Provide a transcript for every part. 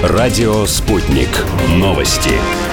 Радио «Спутник». Новости.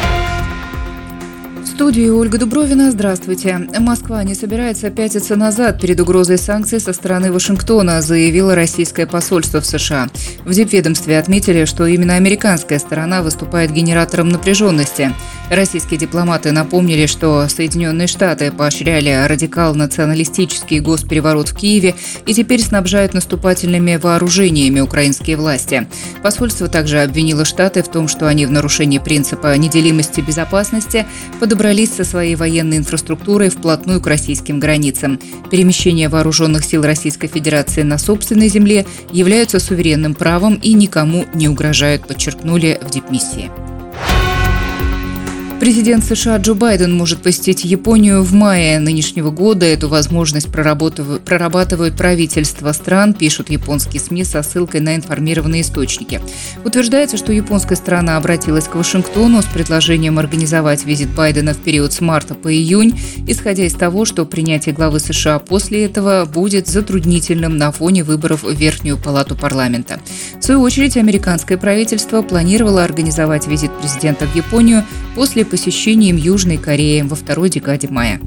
В студии Ольга Дубровина. Здравствуйте. Москва не собирается пятиться назад перед угрозой санкций со стороны Вашингтона, заявило российское посольство в США. В дипведомстве отметили, что именно американская сторона выступает генератором напряженности. Российские дипломаты напомнили, что Соединенные Штаты поощряли радикал-националистический госпереворот в Киеве и теперь снабжают наступательными вооружениями украинские власти. Посольство также обвинило Штаты в том, что они в нарушении принципа неделимости безопасности подобрались со своей военной инфраструктурой вплотную к российским границам. Перемещения вооруженных сил Российской Федерации на собственной земле являются суверенным правом и никому не угрожают, подчеркнули в дипмиссии. Президент США Джо Байден может посетить Японию в мае нынешнего года. Эту возможность прорабатывают правительства стран, пишут японские СМИ со ссылкой на информированные источники. Утверждается, что японская сторона обратилась к Вашингтону с предложением организовать визит Байдена в период с марта по июнь, исходя из того, что принятие главы США после этого будет затруднительным на фоне выборов в Верхнюю палату парламента. В свою очередь, американское правительство планировало организовать визит президента в Японию после посещением Южной Кореи во второй декаде мая.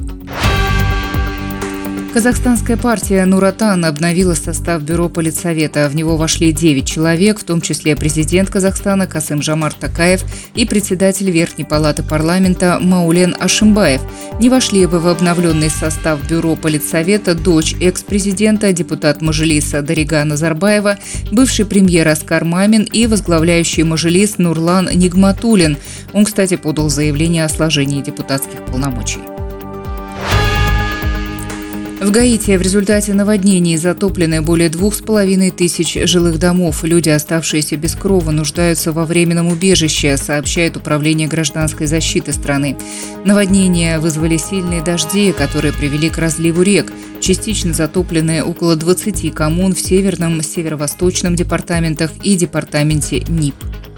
Казахстанская партия «Нур-Отан» обновила состав бюро Политсовета. В него вошли 9 человек, в том числе президент Казахстана Касым-Жомарт Токаев и председатель Верхней палаты парламента Маулен Ашимбаев. Не вошли бы в обновленный состав бюро Политсовета дочь экс-президента, депутат Мажилиса Дарига Назарбаева, бывший премьер Аскар Мамин и возглавляющий Мажилис Нурлан Нигматуллин. Он, кстати, подал заявление о сложении депутатских полномочий. В Гаити в результате наводнений затоплены более 2500 жилых домов. Люди, оставшиеся без крова, нуждаются во временном убежище, сообщает Управление гражданской защиты страны. Наводнения вызвали сильные дожди, которые привели к разливу рек. Частично затоплены около 20 коммун в Северном, Северо-Восточном департаментах и департаменте НИП.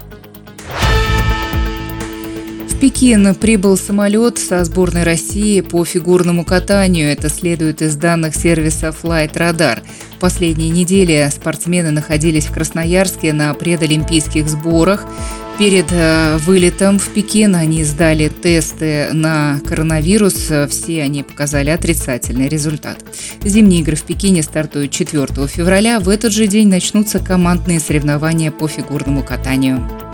В Пекин прибыл самолет со сборной России по фигурному катанию. Это следует из данных сервиса Flight Radar. В последние недели спортсмены находились в Красноярске на предолимпийских сборах. Перед вылетом в Пекин они сдали тесты на коронавирус. Все они показали отрицательный результат. Зимние игры в Пекине стартуют 4 февраля. В этот же день начнутся командные соревнования по фигурному катанию.